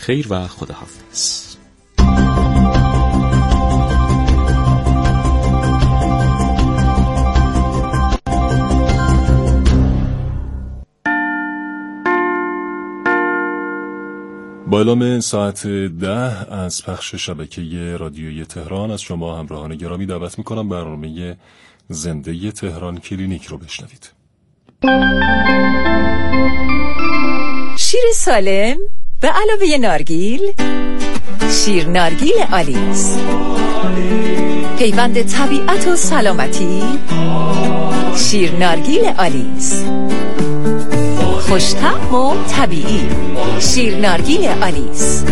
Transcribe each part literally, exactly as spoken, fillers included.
خیر و خداحافظ. با اعلام ساعت ده از پخش شبکه رادیویی تهران از شما همراهان گرامی دعوت میکنم برنامه زنده تهران کلینیک رو بشنوید. شیر سالم به علاوه نارگیل، شیر نارگیل آلیس، پیوند طبیعت و سلامتی. شیر نارگیل آلیس خوش‌طعم و طبیعی. شیر نارگیل آلیس.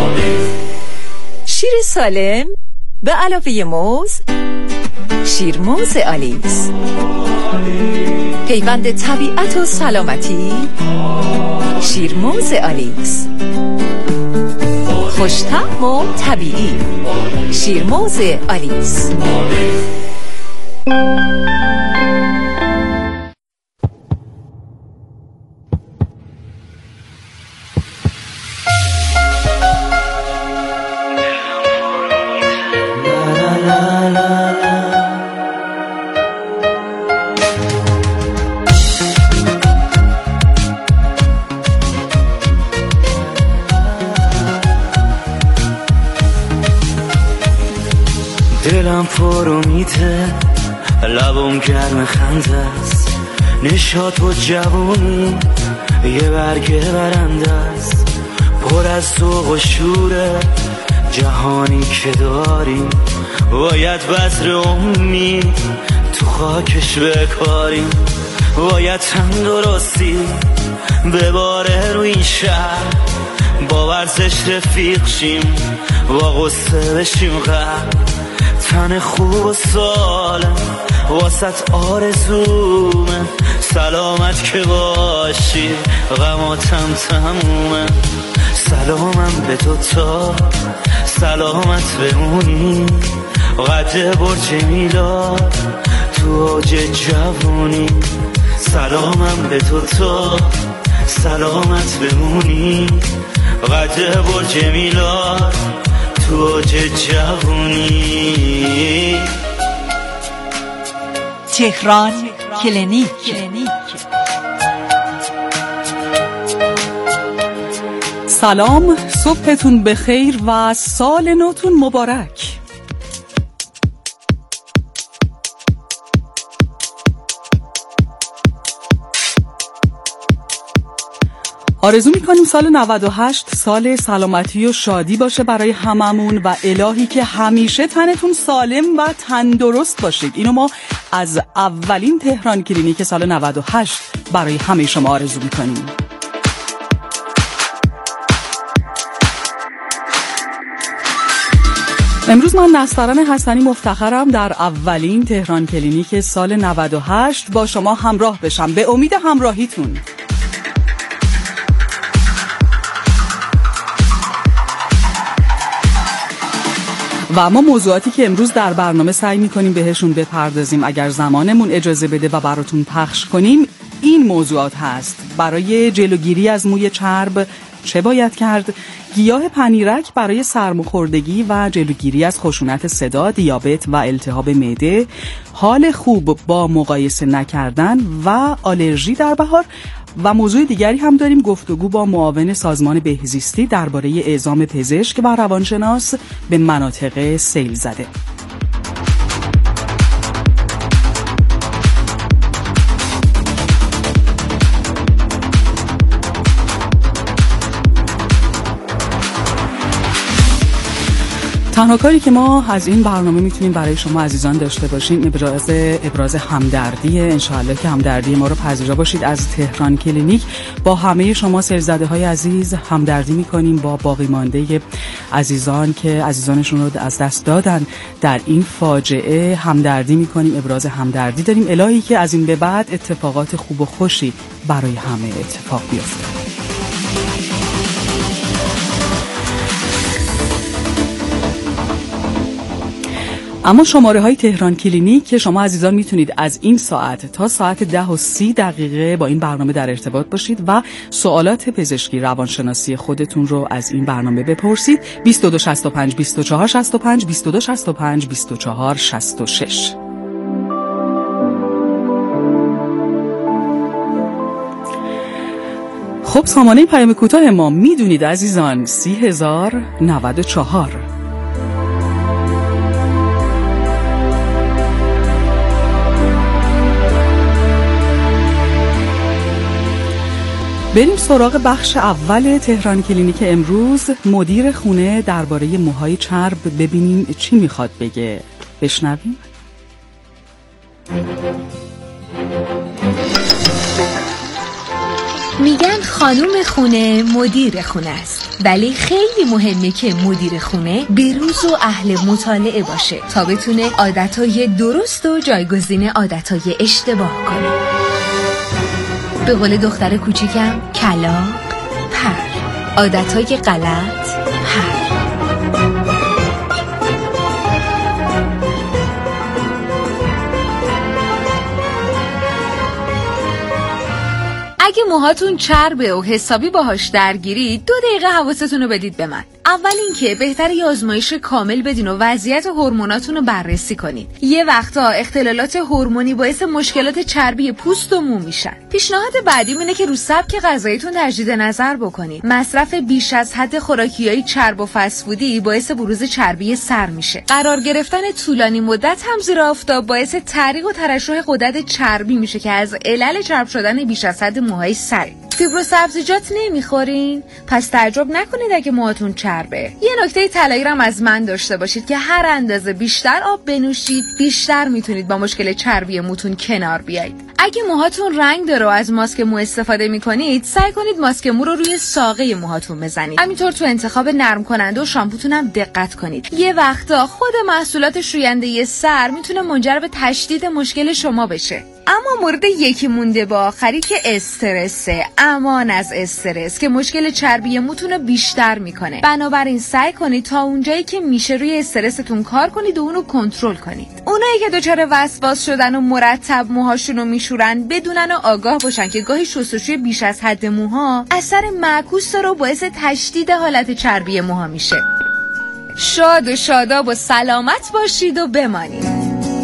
شیر سالم به علاوه موز، شیر موز آلیس، پیوند طبیعت و سلامتی. شیر موز آلیس خوش‌طعم و طبیعی. شیر موز آلیس. دلم پر امیده، لبم گرم خنده است، نشاط و جوونی یه برگ برنده است، پر از ذوق و شوره جهانی که داریم، باید بذر امید تو خاکش بکاریم، باید تندرستی بباره رو این شهر، با ورزش رفیق شیم، با غصه بشیم غرق، تن خوب و سالم واسط آرزومه، سلامت که باشی غماتم تمومه، سلامم به تو تا سلامت بمونی، قد برج میلاد تو اوج جوونی، سلامم به تو تا سلامت بمونی، قد برج میلاد تو اوج جوونی. تهران کلینیک. سلام، صبحتون بخیر و سال نوتون مبارک. آرزو میکنیم سال نود و هشت سال سلامتی و شادی باشه برای هممون و الهی که همیشه تنتون سالم و تندرست باشید. اینو ما از اولین تهران کلینیک سال نود و هشت برای همه شما آرزو میکنیم. امروز من نسترن حسنی مفتخرم در اولین تهران کلینیک سال نود و هشت با شما همراه بشم، به امید همراهیتون. و اما موضوعاتی که امروز در برنامه سعی می‌کنیم بهشون بپردازیم اگر زمانمون اجازه بده و براتون پخش کنیم، این موضوعات هست: برای جلوگیری از موی چرب چه باید کرد؟ گیاه پنیرک برای سرماخوردگی و جلوگیری از خشونت صدا، دیابت و التهاب معده، حال خوب با مقایسه نکردن و آلرژی در بهار. و موضوع دیگری هم داریم، گفتگو با معاون سازمان بهزیستی درباره اعزام پزشک و روانشناس به مناطق سیل زده. تنها کاری که ما از این برنامه میتونیم برای شما عزیزان داشته باشیم ابراز ابراز همدردی، انشاءالله که همدردی ما رو پذیرا باشید. از تهران کلینیک با همه شما سرزده های عزیز همدردی میکنیم، با باقی مانده عزیزان که عزیزانشون رو از دست دادن در این فاجعه همدردی میکنیم، ابراز همدردی داریم. الهی که از این به بعد اتفاقات خوب و خوشی برای همه اتفاق بیفته. اما شماره های تهران کلینیک که شما عزیزان میتونید از این ساعت تا ساعت ده و سی دقیقه با این برنامه در ارتباط باشید و سوالات پزشکی روانشناسی خودتون رو از این برنامه بپرسید. بیست و دو شصت و پنج بیست و چهار شصت و پنج بیست و دو شصت و پنج بیست و چهار شصت و شش. خب سامانه پیام کوتاه ما میدونید عزیزان سی هزار نود و چهار. بریم سراغ بخش اول تهران کلینیک امروز. مدیر خونه درباره موهای چرب ببینیم چی میخواد بگه. بشنویم. میگن خانوم خونه مدیر خونه است، ولی خیلی مهمه که مدیر خونه بروز و اهل مطالعه باشه تا بتونه عادتهای درست و جایگزین عادتهای اشتباه کنه. به قول دختر کوچیکم کلاغ پر، عادتهای غلط پر. اگه موهاتون چربه و حسابی باهاش درگیرید، دو دقیقه حواستون رو بدید به من. اول اینکه بهتره یه آزمایش کامل بدین و وضعیت هورموناتون رو بررسی کنید. یه وقتا اختلالات هورمونی باعث مشکلات چربی پوست و مو میشن. پیشنهاد بعدیم اینه که رو سبک غذاییتون تجدید نظر بکنید. مصرف بیش از حد خوراکیای چرب و فست‌فودی باعث بروز چربی سر میشه. قرار گرفتن طولانی مدت هم زیر آفتاب باعث تعریق و ترشح غدد چربی میشه که از علل چرب شدن بیش از حد موهای سر. فیبر و سبزیجات نمیخورین؟ پس تعجب نکنید اگه موهاتون چربه. یه نکته طلایی هم از من داشته باشید که هر اندازه بیشتر آب بنوشید، بیشتر میتونید با مشکل چربی موتون کنار بیایید. اگه موهاتون رنگ داره و از ماسک مو استفاده میکنید، سعی کنید ماسک مو رو روی ساقه موهاتون بزنید. همینطور تو انتخاب نرم کننده و شامپوتون هم دقت کنید. یه وقتا خود محصولات شوینده سر میتونه منجر به تشدید مشکل شما بشه. اما مورد یکی مونده با آخری که استرسه. امان از استرس که مشکل چربی موتون رو بیشتر میکنه. بنابراین سعی کنید تا اونجایی که میشه روی استرستون کار کنید و اونو کنترل کنید. اونایی که دچار وسواس شدن و مرتب موهاشونو میشورن، بدونن و آگاه باشن که گاهی شستشوی بیش از حد موها اثر معکوس داره و باعث تشدید حالت چربی موها میشه. شاد و شاداب و سلامت باشید و بمانید.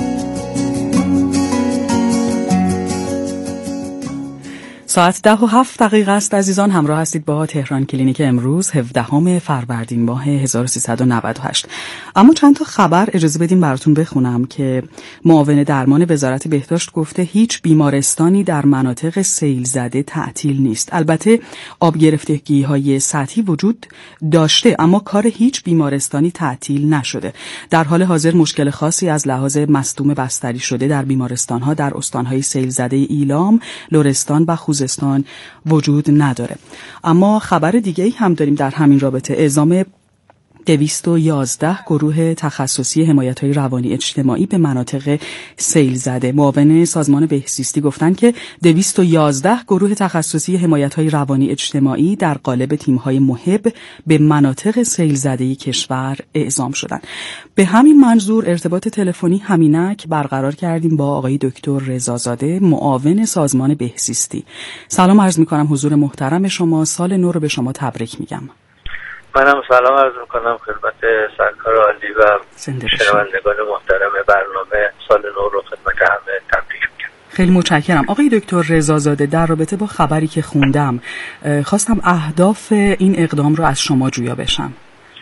ساعت ده و هفت دقیقه است عزیزان. همراه هستید با تهران کلینیک امروز هفدهم فروردین ماه هزار و سیصد و نود و هشت. اما چند تا خبر اجازه بدیم براتون بخونم که معاون درمان وزارت بهداشت گفته هیچ بیمارستانی در مناطق سیل زده تعطیل نیست. البته آب گرفتگی‌های سطحی وجود داشته اما کار هیچ بیمارستانی تعطیل نشده. در حال حاضر مشکل خاصی از لحاظ مصدوم بستری شده در بیمارستان‌ها در استان‌های سیل زده ایلام، لرستان و خوزستان وجود نداره. اما خبر دیگه هم داریم در همین رابطه. اعزام دویست و یازده گروه تخصصی حمایت‌های روانی اجتماعی به مناطق سیل زده. معاون سازمان بهزیستی گفتن که دویست و یازده گروه تخصصی حمایت‌های روانی اجتماعی در قالب تیم‌های محب به مناطق سیل زده کشور اعزام شدند. به همین منظور ارتباط تلفنی همینک برقرار کردیم با آقای دکتر رضازاده، معاون سازمان بهزیستی. سلام عرض می‌کنم حضور محترم شما. سال نو رو به شما تبریک میگم. منم سلام عرض میکنم خدمت سرکار عالی و شنوندگان محترم برنامه. سال نو رو خدمت همه تبریک میگم. خیلی متشکرم. آقای دکتر رضازاده، در رابطه با خبری که خوندم خواستم اهداف این اقدام رو از شما جویا بشم.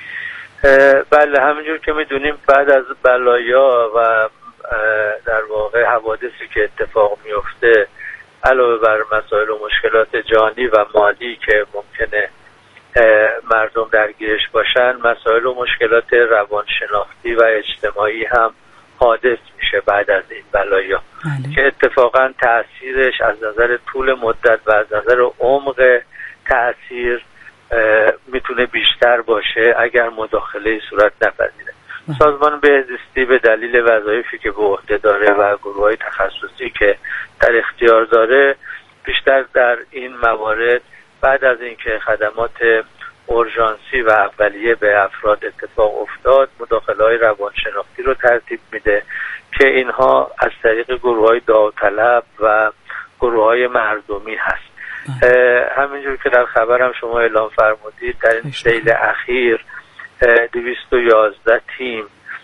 بله، همینجور که میدونیم بعد از بلایا و در واقع حوادثی که اتفاق میفته، علاوه بر مسائل و مشکلات جانی و مالی که ممکنه مردم درگیرش باشن، مسائل و مشکلات روانشناختی و اجتماعی هم حادث میشه بعد از این بلایا که اتفاقا تأثیرش از نظر طول مدت و از نظر عمق تأثیر میتونه بیشتر باشه اگر مداخله صورت نپذیره. سازمان بهزیستی به دلیل وظایفی که به عهده داره و گروه‌های تخصصی که در اختیار داره، بیشتر در این موارد بعد از اینکه خدمات اورژانسی و اولیه به افراد اتفاق افتاد مداخله‌های روانشناختی رو ترتیب میده که اینها از طریق گروه‌های داوطلب و گروه‌های مردمی هست. همینجور که در خبرم شما اعلام فرمودید در این سیل اخیر دویست و یازده تیم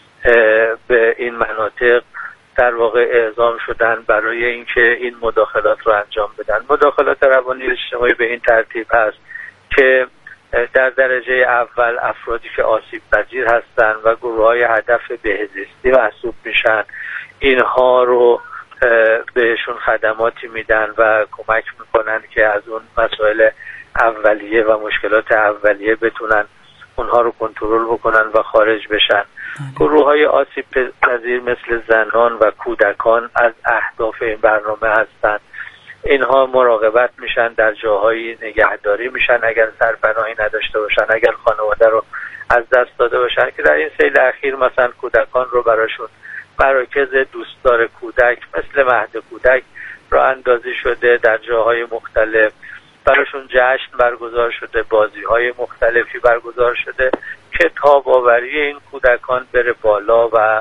به این مناطق در واقع اعزام شدن برای اینکه این مداخلات رو انجام بدن. مداخلات روانی اجتماعی به این ترتیب هست که در درجه اول افرادی که آسیب پذیر هستند و گروه‌های هدف بهزیستی محسوب میشن اینها رو بهشون خدماتی میدن و کمک میکنن که از اون مسائل اولیه و مشکلات اولیه بتونن اونها رو کنترل بکنن و خارج بشن. گروه‌های آسیب پذیر مثل زنان و کودکان از اهداف این برنامه هستند. اینها مراقبت میشن، در جاهایی نگهداری میشن اگر سرپناهی نداشته باشن، اگر خانواده رو از دست داده باشن، که در این سیل اخیر مثلا کودکان رو براشون مراکز دوستدار کودک مثل مهد کودک راه اندازی شده، در جاهای مختلف براشون جشن برگزار شده، بازی‌های مختلفی برگزار شده که تاب‌آوری این کودکان بره بالا و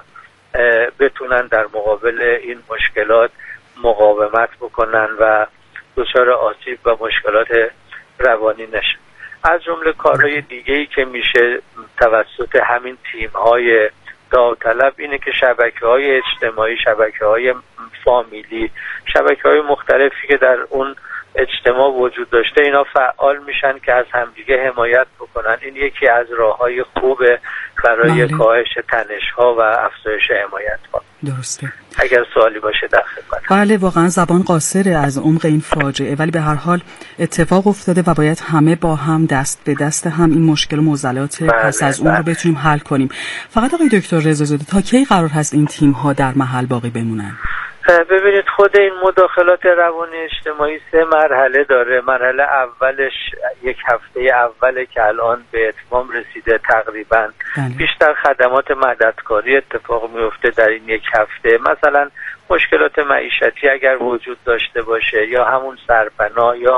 بتونن در مقابل این مشکلات مقاومت بکنن و دچار آسیب و مشکلات روانی نشن. از جمله کارهای دیگه‌ای که میشه توسط همین تیم‌های داوطلب اینه که شبکه‌های اجتماعی، شبکه‌های فامیلی، شبکه‌های مختلفی که در اون اجتماع وجود داشته اینا فعال میشن که از همدیگه حمایت بکنن. این یکی از راه‌های خوبه برای بله. کاهش تنش‌ها و افزایش حمایت‌ها. درسته. اگر سوالی باشه در خدمت. بله واقعا زبان قاصره از عمق این فاجعه، ولی به هر حال اتفاق افتاده و باید همه با هم دست به دست هم این مشکل و معضلات بله، پس از بله. اون رو بتونیم حل کنیم. فقط آقای دکتر رضازاده تا کی قرار هست این تیم‌ها در محل باقی بمونن؟ ببینید خود این مداخلات روانی اجتماعی سه مرحله داره. مرحله اولش یک هفته اوله که الان به اتمام رسیده تقریبا. بله. بیشتر خدمات مددکاری اتفاق میفته در این یک هفته. مثلا مشکلات معیشتی اگر وجود داشته باشه یا همون سرپناه یا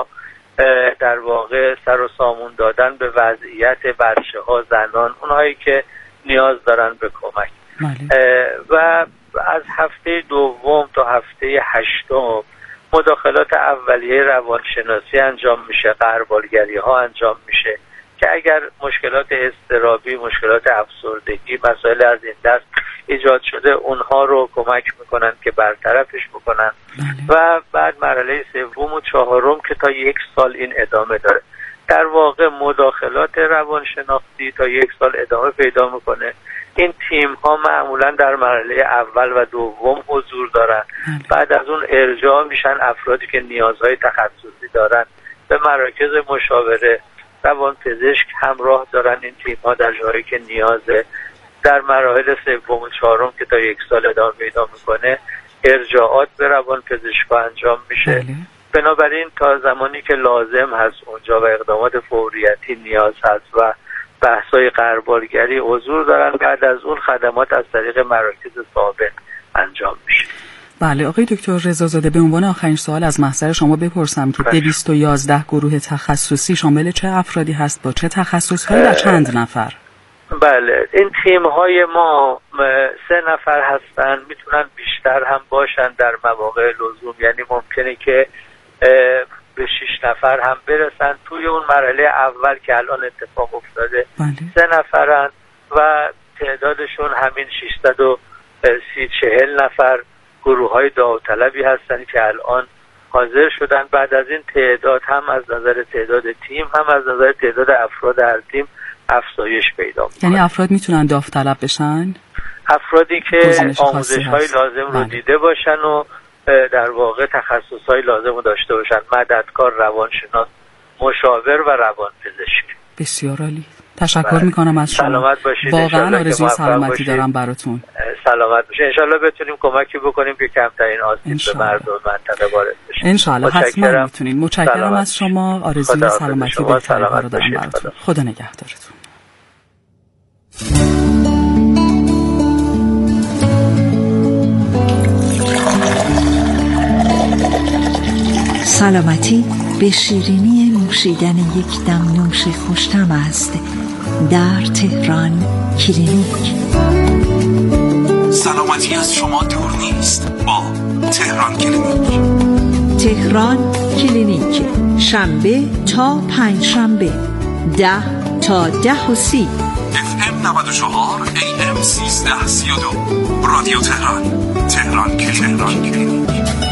در واقع سر و سامون دادن به وضعیت بچه ها، زنان، اونهایی که نیاز دارن به کمک. بله. و از هفته دوم تا هفته هشتم مداخلات اولیه روانشناسی انجام میشه، غربالگری ها انجام میشه که اگر مشکلات اضطرابی، مشکلات افسردگی، مسائل از این دست ایجاد شده اونها رو کمک میکنن که برطرفش بکنن. بله. و بعد مرحله سوم و چهارم که تا یک سال این ادامه داره. در واقع مداخلات روانشناختی تا یک سال ادامه پیدا میکنه. این تیم ها معمولا در مرحله اول و دوم حضور دارن. بعد از اون ارجاع میشن افرادی که نیازهای تخصصی دارن به مراکز مشاوره. روانپزشک همراه دارن این تیم ها در جایی که نیازه. در مراحل سوم و چهارم که تا یک سال ادامه پیدا میکنه ارجاعات به روانپزشک انجام میشه. بله. بنابراین تا زمانی که لازم هست اونجا و اقدامات فوریتی نیاز هست و بحث‌های غربالگری حضور دارن. بعد از اون خدمات از طریق مراکز ثابت انجام میشه. بله آقای دکتر رضازاده، به عنوان آخرین سوال از محضر شما بپرسم که دویست و یازده گروه تخصصی شامل چه افرادی هست، با چه تخصص‌هایی و چند نفر؟ بله این تیم‌های ما سه نفر هستن، میتونن بیشتر هم باشن در مواقع لزوم، یعنی ممکنه که به شش نفر هم برسن. توی اون مرحله اول که الان اتفاق افتاده بله. سه نفرن و تعدادشون همین ششصد و سی چهل نفر گروه های داوطلبی هستن که الان حاضر شدن. بعد از این تعداد هم از نظر تعداد تیم هم از نظر تعداد افراد هر تیم افزایش پیدا می‌کنه. یعنی افراد میتونن داوطلب بشن؟ افرادی که آموزش های لازم رو دیده باشن و در واقع تخصص های لازم رو داشته باشن، مددکار، روانشناس، مشاور و روانپزشک. بسیار عالی، تشکر میکنم از شما. سلامت باشید. واقعا آرزوی سلامتی دارم براتون. سلامت باشید. انشالله بتونیم کمکی بکنیم که کمترین آسیب به مردم منطقه وارد بشه. انشالله حتما میتونین. متشکرم از شما. آرزوی سلامتی دلتنگی رو دارم براتون. خدا نگهدارتون. سلامتی به شیرینی نوشیدن یک دم نوش خوشتم است در تهران کلینیک. سلامتی از شما دور نیست با تهران کلینیک. تهران کلینیک، شنبه تا پنج شنبه ده تا ده و سی، اف ام نود و چهار، ای ام سیزده سی و دو، رادیو تهران. تهران کلینیک.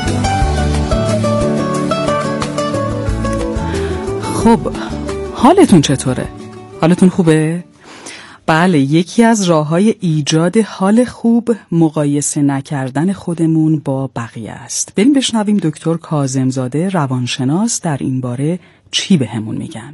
خب حالتون چطوره؟ حالتون خوبه؟ بله، یکی از راه‌های ایجاد حال خوب مقایسه نکردن خودمون با بقیه است. بریم بشنویم دکتر کاظمزاده روانشناس در این باره چی بهمون میگن.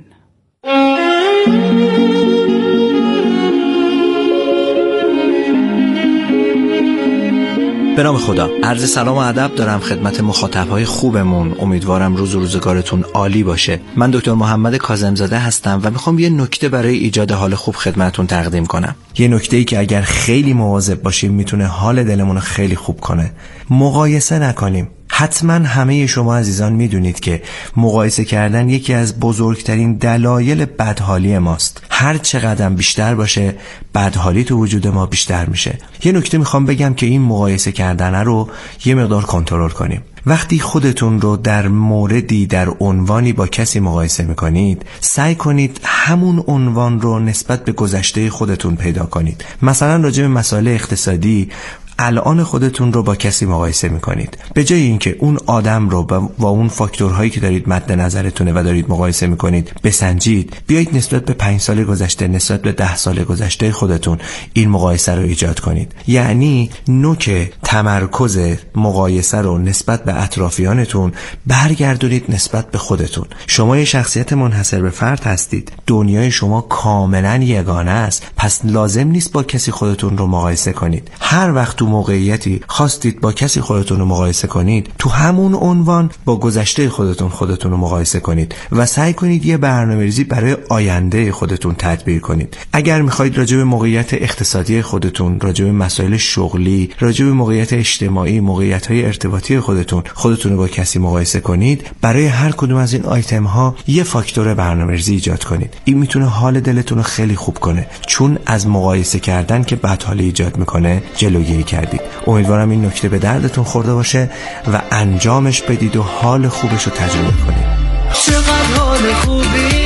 به نام خدا، عرض سلام و ادب دارم خدمت مخاطبهای خوبمون. امیدوارم روز و روزگارتون عالی باشه. من دکتر محمد کاظمزاده هستم و میخوام یه نکته برای ایجاد حال خوب خدمتتون تقدیم کنم. یه نکته‌ای که اگر خیلی مواظب باشیم میتونه حال دلمون رو خیلی خوب کنه. مقایسه نکنیم. حتما همه شما عزیزان میدونید که مقایسه کردن یکی از بزرگترین دلایل بدحالی ماست. هر چقدر بیشتر باشه بدحالی تو وجود ما بیشتر میشه. یه نکته میخوام بگم که این مقایسه کردن رو یه مقدار کنترل کنیم. وقتی خودتون رو در موردی در عنوانی با کسی مقایسه میکنید، سعی کنید همون عنوان رو نسبت به گذشته خودتون پیدا کنید. مثلا راجع به مسائل اقتصادی الان خودتون رو با کسی مقایسه میکنید. به جای اینکه اون آدم رو با اون فاکتورهایی که دارید مد نظرتونه و دارید مقایسه میکنید بسنجید، بیایید نسبت به پنج سال گذشته، نسبت به ده سال گذشته خودتون این مقایسه رو ایجاد کنید. یعنی نوک تمرکز مقایسه رو نسبت به اطرافیانتون برگردونید نسبت به خودتون. شما یه شخصیت منحصر به فرد هستید. دنیای شما کاملا یگانه است. پس لازم نیست با کسی خودتون رو مقایسه کنید. هر وقت تو موقعیتی خواستید با کسی خودتون رو مقایسه کنید، تو همون عنوان با گذشته خودتون خودتون رو مقایسه کنید و سعی کنید یه برنامه‌ریزی برای آینده خودتون تدبیر کنید. اگر میخواید راجع به موقعیت اقتصادی خودتون، راجع به مسائل شغلی، راجع به موقعیت اجتماعی، موقعیت‌های ارتباطی خودتون خودتون رو با کسی مقایسه کنید، برای هر کدوم از این آیتم ها یه فاکتور برنامه‌ریزی ایجاد کنید. این میتونه حال دلتون رو خیلی خوب کنه، چون از مقایسه کردن که بدحالی ایجاد میکنه جلوگیری کردید. امیدوارم این نکته به دردتون خورده باشه و انجامش بدید و حال خوبش رو تجربه کنید. چقدر حال خوبی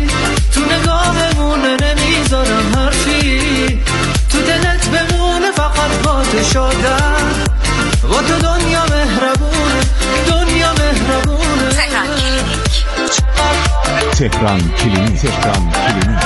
تو نگاهمونه، نمیذارم حرفی تو دلت بمونه، فقط با تو شادم و تو دنیا مهربونه، دنیا مهربونه. تهران کلینیک. تهران کلینیک.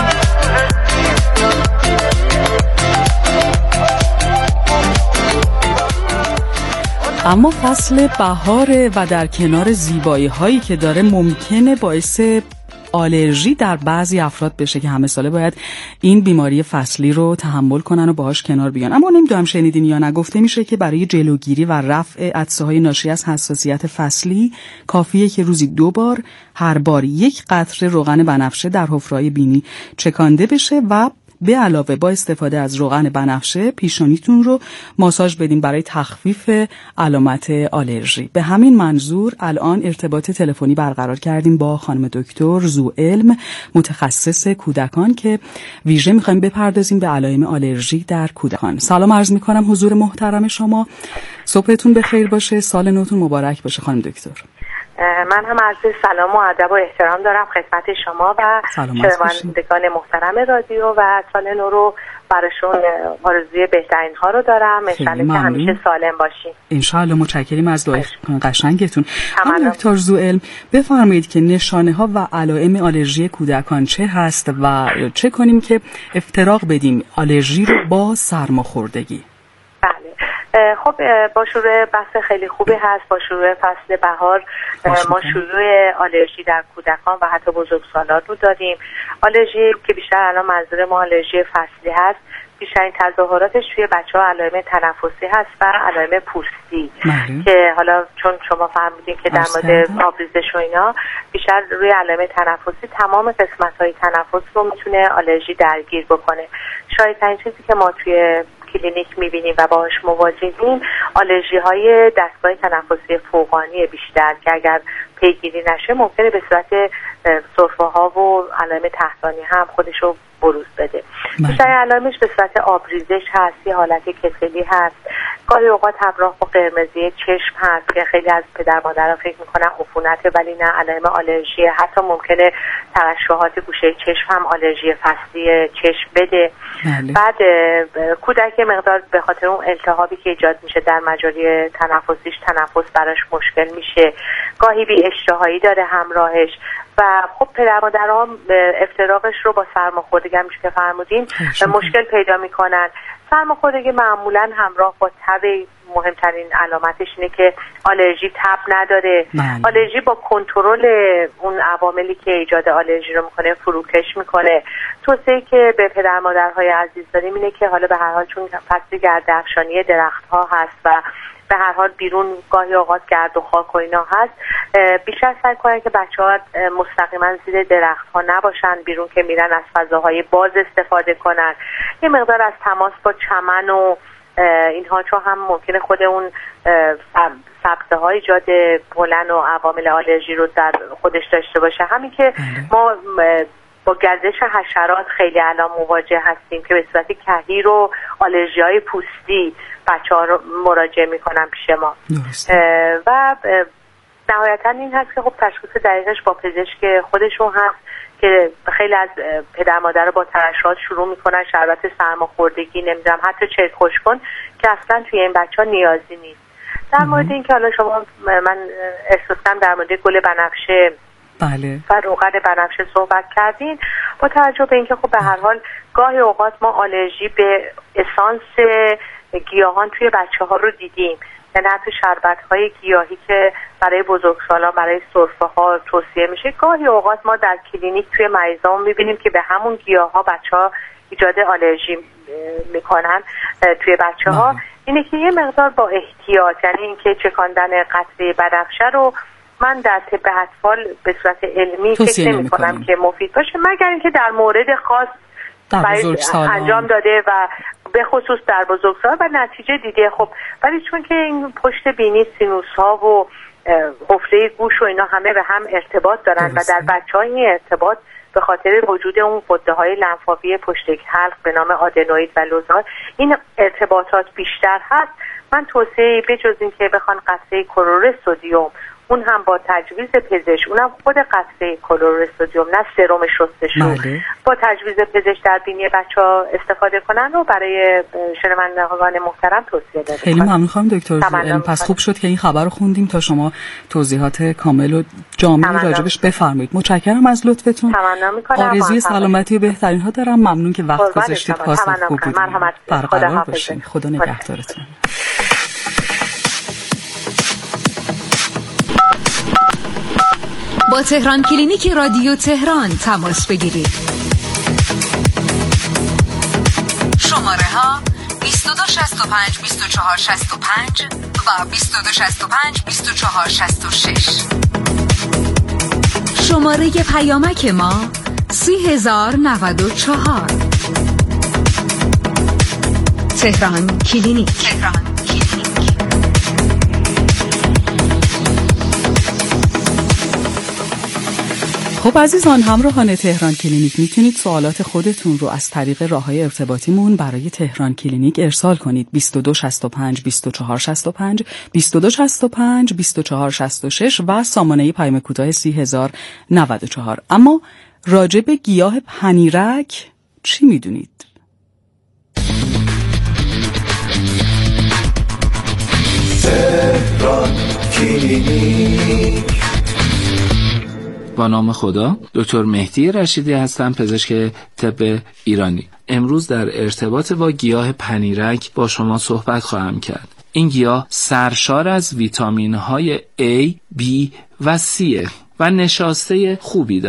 اما فصل بهاره و در کنار زیبایی هایی که داره ممکنه باعث آلرژی در بعضی افراد بشه که همه ساله باید این بیماری فصلی رو تحمل کنن و باهاش کنار بیان. اما نمیدونم شنیدین یا نه، گفته میشه که برای جلوگیری و رفع عطسه‌های ناشی از حساسیت فصلی کافیه که روزی دو بار هر بار یک قطره روغن بنفشه در حفره‌های بینی چکانده بشه و به علاوه با استفاده از روغن بنفشه پیشانیتون رو ماساژ بدیم برای تخفیف علامت آلرژی. به همین منظور الان ارتباط تلفنی برقرار کردیم با خانم دکتر زوعلم، متخصص کودکان، که ویژه میخوایم بپردازیم به علائم آلرژی در کودکان. سلام عرض میکنم حضور محترم شما. صبحتون بخیر باشه، سال نوتون مبارک باشه خانم دکتر. من هم عرض سلام و ادب و احترام دارم خدمت شما و شنوندگان محترم رادیو و سال نو رو براشون آرزوی بهترین ها رو دارم. انشالله که همیشه سالم باشین. انشالله. متشکریم از دعای قشنگتون. خانم دکتر زوعلم، بفرمایید که نشانه ها و علائم آلرژی کودکان چه هست و چه کنیم که افتراق بدیم آلرژی رو با سرماخوردگی؟ خب با شروع بحث خیلی خوبی هست. با شروع فصل بهار ما شروع آلرژی در کودکان و حتی بزرگسالان رو داریم. آلرژی که بیشتر الان منظور ما آلرژی فصلی هست، بیشترین تظاهراتش توی بچه‌ها علائم تنفسی هست و علائم پوستی مهم. که حالا چون شما فهمیدین که در مورد آبریزش و اینا بیشتر روی علائم تنفسی، تمام قسمت‌های تنفس رو میتونه آلرژی درگیر بکنه. شایدترین چیزی که ما توی کلینیک میبینیم و باهاش مواجهیم آلرژی های دستگاه تنفسی فوقانی بیشتر که اگر پیگیری نشه ممکنه به صورت سرفه ها و علائم تحتانی هم خودشو بروز بده. بیشتر علائمش به صورت آبریزش هست، یه حالت کسلی هست، گاهی اوقات همراه با قرمزی چشم هست که خیلی از پدر مادرها فکر میکنن عفونته ولی نه، علائم آلرژی. حتی ممکنه ترشحات گوشه چشم هم آلرژی فصلی چشم بده. بله. بعد کودک مقدار به خاطر اون التهابی که ایجاد میشه در مجاری تنفسیش تنفس براش مشکل میشه، گاهی بی اشتهایی داره همراهش و خب پدر مادرها افتراقش رو با سرماخوردگی همیشه که فرمودین مشکل پیدا میکنن. سرماخوردگی معمولا همراه با تب، مهمترین علامتش اینه که آلرژی تب نداره. من. آلرژی با کنترل اون عواملی که ایجاد آلرژی رو میکنه فروکش میکنه. توصیه‌ای که به پدر مادرهای عزیز داریم اینه که حالا به هر حال چون فصل گرده‌افشانی درخت‌ها هست و به هر حال بیرون گاهی اوقات گرد و خاک و اینا هست، بیشتر سعی کنن که بچه‌ها مستقیما زیر درخت‌ها نباشن، بیرون که میرن از فضاهای باز استفاده کنن، یه مقدار از تماس با چمن و اینها، چون هم ممکنه خود اون سبزه‌ها ایجاد پولن و عوامل آلرژی رو در خودش داشته باشه. همین که ما با گردش حشرات خیلی الان مواجه هستیم که به صورت کهیر و آلرژی‌های پوستی بچه‌ها رو مراجعه میکنن پیش ما و نهایتاً این هست که خب تشخیص دقیقش با پزشک خودشون هست که خیلی از پدر مادر با ترشحات شروع میکنن شربت سرماخوردگی، نمیدونم حتی چرک خوش کن که اصلا توی این بچه ها نیازی نیست. در مورد این که حالا شما من احساس کردم در مورد گل بنفشه بله و روغن بنفشه صحبت کردین، با توجه به اینکه خب به هر حال گاهی اوقات ما آلرژی به اسانس گیاهان توی بچه ها رو دیدیم، یعنی حتی شربت های گیاهی که برای بزرگسالان برای سرفه ها توصیه میشه، گاهی اوقات ما در کلینیک توی مریضامون میبینیم که به همون گیاه ها بچه ها ایجاد آلرژی میکنن توی بچه ها. اینه که یه مقدار با احتیاط، یعنی اینکه چکاندن قطره بنفشه رو من در طب اطفال به صورت علمی فکر نمی کنم که مفید باشه، مگر اینکه در مورد خاص انجام داده و به خصوص در بزرگسال و نتیجه دیده. خب ولی چون که این پشت بینی، سینوس ها و حفره گوش و اینا همه به هم ارتباط دارن درسته. و در بچه‌ها این ارتباط به خاطر وجود اون غده‌های لنفاوی پشت حلق به نام آدنوید و لوزار این ارتباطات بیشتر هست. من توصیه بجز این که بخوان قطره کلور سدیم، اون هم با تجویز پزشک، اونم خود قطره کلور سدیم نه سرم شستشو، با تجویز پزشک در بینی بچه‌ها استفاده کنن و برای شنوندگان محترم توصیه دادم. خیلی ممنون خانم دکتر. پس خوب شد که این خبر رو خوندیم تا شما توضیحات کامل و جامع راجبش بفرمایید. متشکرم از لطفتون. تمنا می‌کنم. آرزوی سلامتی و بهترین ها دارم. ممنون که وقت گذاشتید. پاس خوب بود. برقرار باشین. خدا نگهدارتون. با تهران کلینیک رادیو تهران تماس بگیرید. شماره ها بیست و دو شصت و پنج بیست و چهار شصت و پنج و بیست و دو شصت و پنج بیست و چهار شصت و شش. شماره پیامک ما سی هزار نود و چهار. تهران کلینیک. تهران کلینیک. خب عزیزان، همراهان تهران کلینیک، میتونید سوالات خودتون رو از طریق راههای ارتباطیمون برای تهران کلینیک ارسال کنید. بیست و دو شصت و پنج بیست و چهار شصت و پنج، بیست و دو شصت و پنج بیست و چهار شصت و شش و سامانه پیام کوتاه سی هزار نود و چهار. اما راجع به گیاه پنیرک چی میدونید؟ تهران کلینیک. با نام خدا، دکتر مهدی رشیدی هستم، پزشک طب ایرانی. امروز در ارتباط با گیاه پنیرک با شما صحبت خواهم کرد. این گیاه سرشار از ویتامین های A، B و C و نشاسته خوبی داره.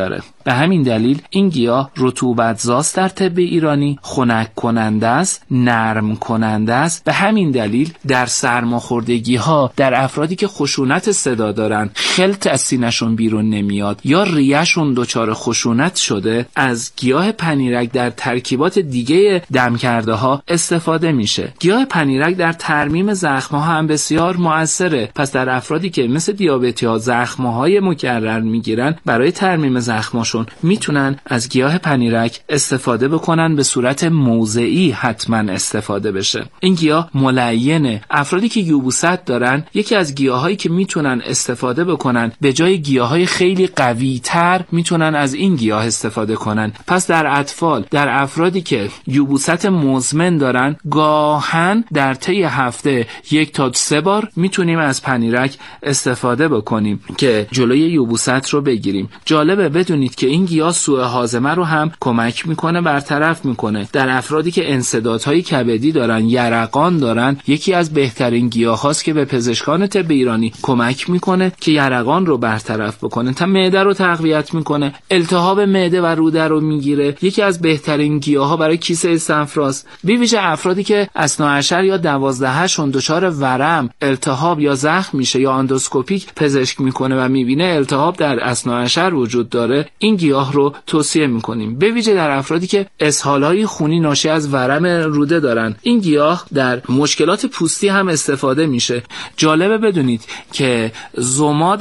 به همین دلیل این گیاه رطوبت‌زاست در طب ایرانی، خنک کننده است، نرم کننده است. به همین دلیل در سرماخوردگی‌ها در افرادی که خشونت صدا دارن، خلط از سینه‌شون بیرون نمیاد یا ریه‌شون دچار خشونت شده، از گیاه پنیرک در ترکیبات دیگه دمکرده ها استفاده میشه. گیاه پنیرک در ترمیم زخم‌ها هم بسیار مؤثره. پس در افرادی که مثل دیابتی‌ها زخم‌های مکرر میگیرن، برای ترمیم زخم‌هاشون میتونن از گیاه پنیرک استفاده بکنن، به صورت موضعی حتما استفاده بشه. این گیاه ملینه. افرادی که یبوست دارن، یکی از گیاهایی که میتونن استفاده بکنن، به جای گیاهای خیلی قوی‌تر میتونن از این گیاه استفاده کنن. پس در اطفال، در افرادی که یبوست مزمن دارن، گاهن در طی هفته یک تا سه بار میتونیم از پنیرک استفاده بکنیم که جلوی یبوست رو بگیریم. جالبه بدونید که این گیاه سوء هاضمه رو هم کمک میکنه، برطرف میکنه. در افرادی که انسدادهای کبدی دارن، یرقان دارن، یکی از بهترین گیاه هاست که به پزشکان طب ایرانی کمک میکنه که یرقان رو برطرف بکنه. تا معده رو تقویت میکنه، التهاب معده و روده رو میگیره. یکی از بهترین گیاها برای کیسه استنفراست. بی ویژه افرادی که اثناعشر یا دوازدهشون دچار ورم، التهاب یا زخم میشه یا اندوسکوپیک پزشک میکنه و میبینه التهاب در اثناعشر وجود داره، این گیاه رو توصیه میکنیم. به ویژه در افرادی که اسهالهای خونی ناشی از ورم روده دارن، این گیاه در مشکلات پوستی هم استفاده میشه. جالبه بدونید که ضماد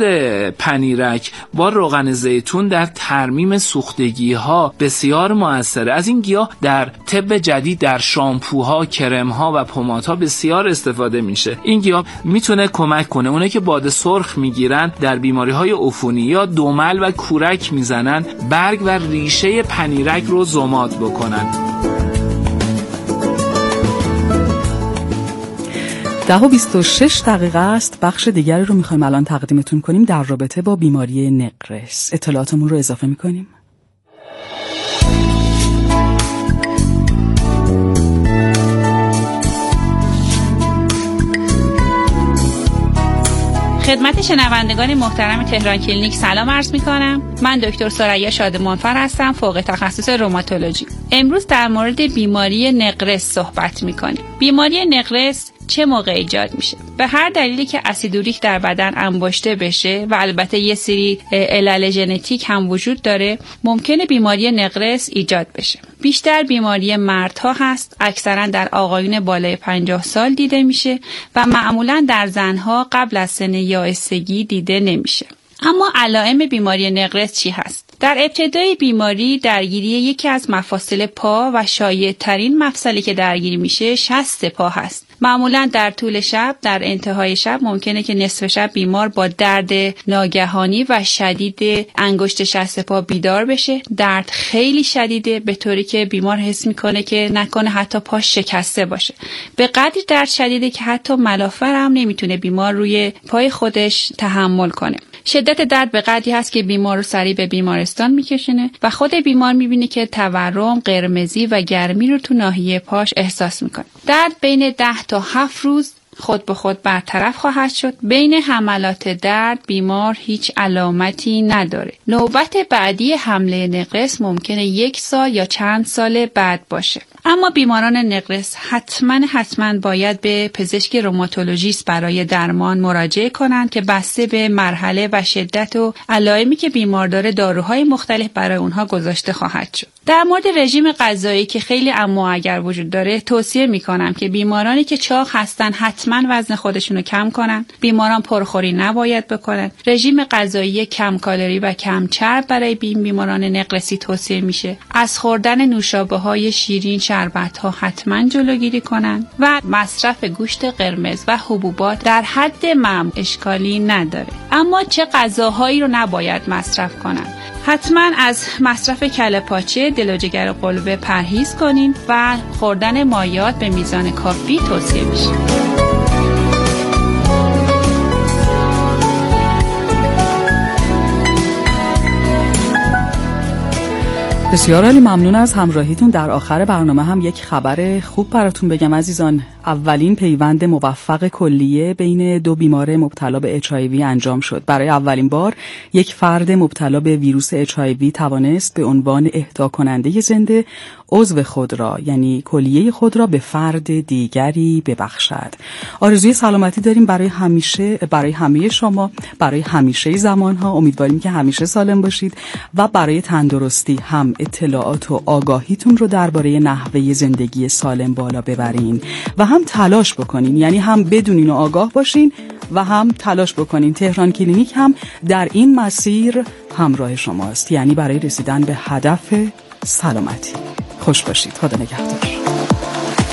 پنیرک با روغن زیتون در ترمیم سوختگی ها بسیار مؤثره. از این گیاه در طب جدید، در شامپوها، کرمها و پمادها بسیار استفاده میشه. این گیاه میتونه کمک کنه اونه که باد سرخ میگیرن، در بیماری های عفونی یا دمل و کورک میزنن، برگ و ریشه پنیرک رو ضماد بکنن. ده و بیست و شش دقیقه است. بخش دیگری رو میخوایم الان تقدیمتون کنیم در رابطه با بیماری نقرس. اطلاعاتمون رو اضافه میکنیم. خدمت شنوندگان محترم تهران کلینیک سلام عرض می کنم. من دکتر سریا شادمانفر هستم، فوق تخصص روماتولوژی. امروز در مورد بیماری نقرس صحبت می کنیم. بیماری نقرس چه موقع ایجاد میشه؟ به هر دلیلی که اسید اوریک در بدن انباشته بشه و البته یه سری علل ژنتیک هم وجود داره، ممکنه بیماری نقرس ایجاد بشه. بیشتر بیماری مردها هست، اکثرا در آقایون بالای پنجاه سال دیده میشه و معمولا در زنها قبل از سن یائسگی دیده نمیشه. اما علائم بیماری نقرس چی هست؟ در ابتدای بیماری درگیری یکی از مفاصل پا و شایع ترین مفصلی که درگیری میشه شست پا هست. معمولا در طول شب، در انتهای شب ممکنه که نصف شب بیمار با درد ناگهانی و شدید انگشت شست پا بیدار بشه. درد خیلی شدیده، به طوری که بیمار حس میکنه که نکنه حتی پاش شکسته باشه. به قدری درد شدیده که حتی ملافر هم نمیتونه بیمار روی پای خودش تحمل کنه. شدت درد به قدری هست که بیمار رو سریع به بیمارستان میکشونه و خود بیمار میبینه که تورم، قرمزی و گرمی رو تو ناحیه پاش احساس میکنه. درد بین ده تا هفت روز خود به خود برطرف خواهد شد. بین حملات درد بیمار هیچ علامتی نداره. نوبت بعدی حمله نقرس ممکنه یک سال یا چند سال بعد باشه. اما بیماران نقرس حتما حتما باید به پزشک روماتولوژیست برای درمان مراجعه کنند که بسته به مرحله و شدت و علائمی که بیمار داره داروهای مختلف برای اونها گذاشته خواهد شد. در مورد رژیم غذایی که خیلی اما اگر وجود داره، توصیه میکنم که بیمارانی که چاق هستن حتما وزن خودشونو کم کنن. بیماران پرخوری نباید بکنن. رژیم غذایی کم کالری و کم چرب برای بین بیماران نقرسی توصیه میشه. از خوردن نوشابه های شیرین، شربت ها حتما جلوگیری کنن و مصرف گوشت قرمز و حبوبات در حد معمول اشکالی نداره. اما چه غذاهایی رو نباید مصرف کنن؟ حتما از مصرف کله پاچه، دل و جگر قلوه پرهیز کنین و خوردن مایعات به میزان کافی توصیه میشه. بسیار عالی، ممنون از همراهیتون. در آخر برنامه هم یک خبر خوب براتون بگم عزیزان. اولین پیوند موفق کلیه بین دو بیمار مبتلا به اچ آی وی انجام شد. برای اولین بار یک فرد مبتلا به ویروس اچ آی وی توانست به عنوان اهدا کننده زنده عضو خود را، یعنی کلیه خود را به فرد دیگری ببخشد. آرزوی سلامتی داریم برای همیشه، برای همه شما، برای همیشه زمانها. امیدواریم که همیشه سالم باشید و برای تندرستی هم اطلاعات و آگاهیتون رو درباره نحوه زندگی سالم بالا ببرین و هم تلاش بکنین، یعنی هم بدونین و آگاه باشین و هم تلاش بکنین. تهران کلینیک هم در این مسیر همراه شماست، یعنی برای رسیدن به هدف سلامتی. خوش باشید. خدا نگهدار.